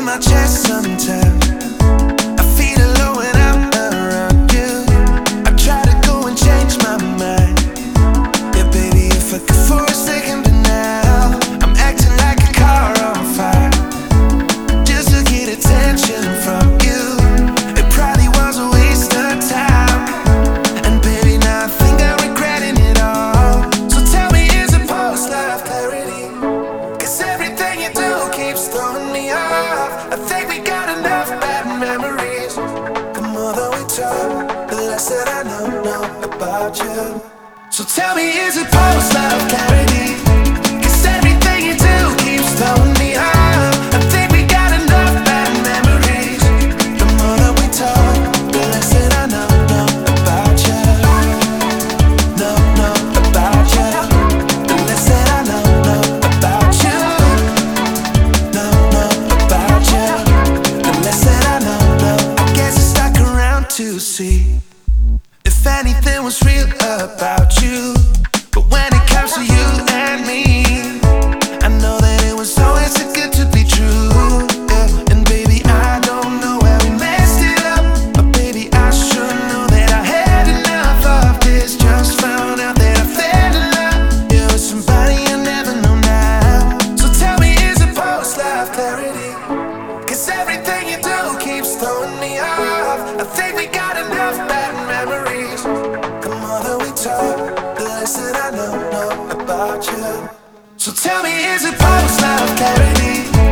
in my chest sometimes. I feel alone when I'm around you. I try to go and change my mind. Yeah, baby, if I could for a second, but now I'm acting like a car on fire, just to get attention from you. It probably was a waste of time, and baby, now I think I'm regretting it all. So tell me, is it post-love clarity? 'Cause everything you do keeps throwing me off. I think we got enough bad memories. The more that we talk, the less that I know about you. So tell me, is it post-love clarity? 'Cause everything you do keeps throwing me off. I think we got enough bad memories. The more that we talk, the less that I know about you. Know about you. The less that I know about you. Know about you. The less that I know. I guess I stuck around to see if anything was real about you. But when it comes to you and me, I know that it was always too good to be true. Yeah. And baby, I don't know where we messed it up, but baby, I sure know that I had enough of this. Just found out that I fell in love, yeah, with somebody I never know now. So tell me, is it post-love clarity? 'Cause everything you do keeps throwing me off. I think we got enough bad memories. The more that we talk, the less that I know about you. So tell me, is it post-love clarity?